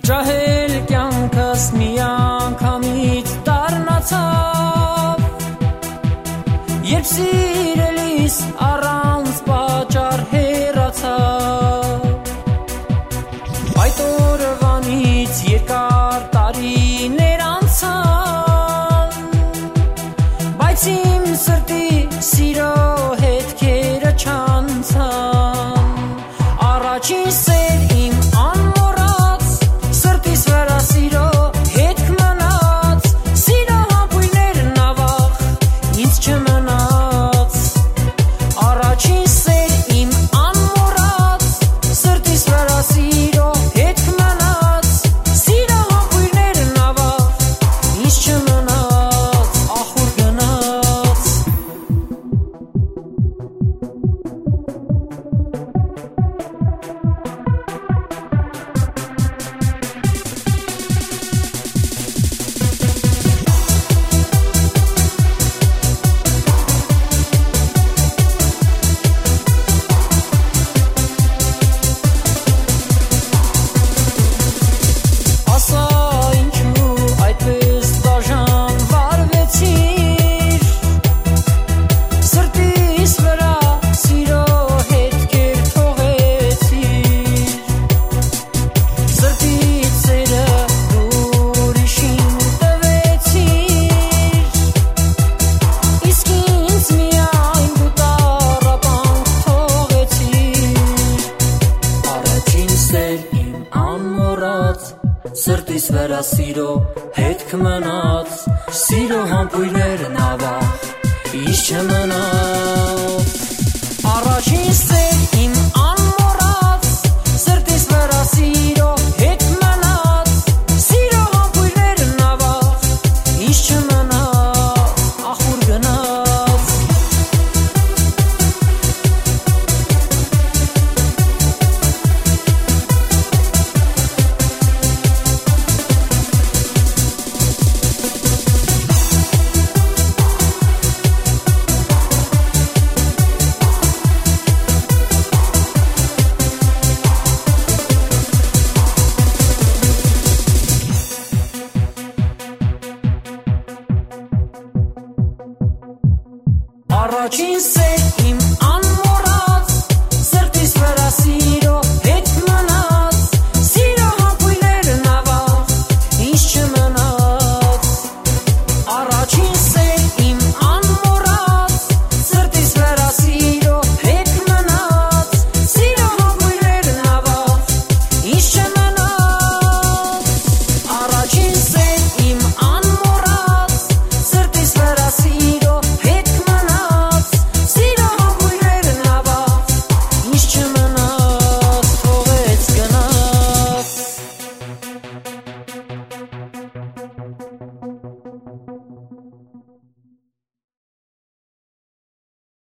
Ջահել կյանքս միանգամից դառնացավ, երբ սիրելիս առանց պատճառ հեռացավ, այդ օրվանից երկար տարիներ անցան, բայց իմ սրտի սիրո հետքերը չանցան, առաջին սեր իմ անմոռաց, սրտիս վրա սիրո հետք մնաց, սիրո համբույրներն ավաղ ինձ չմնաց, առաջին սեր իմ անմոռաց, սրտիս վրա սիրո հետք մնաց, սիրո համբույրներն ավաղ ինձ չմնաց, ախոր գնաց։ Ասա ինչու այդպես դաժան վարվեցիր, սրտիս վրա սիրո հետքեր թողեցիր, սրտից սերը ուրիշին տվեցիր, իսկ ինձ միայն դու տառապանք թողեցիր, առաջին սեր իմ անմոռաց, սրտիս վրա սիրո հետք մնաց, սիրո համբույրներն ավաղ ինձ չմնաց, առաջին սեր իմ անմոռաց, սրտիս վրա սիրո հետք մնաց, սիրո համբույրներն ավաղ ինձ չմնաց, ախոր գնաց։ Առաջին սեր իմ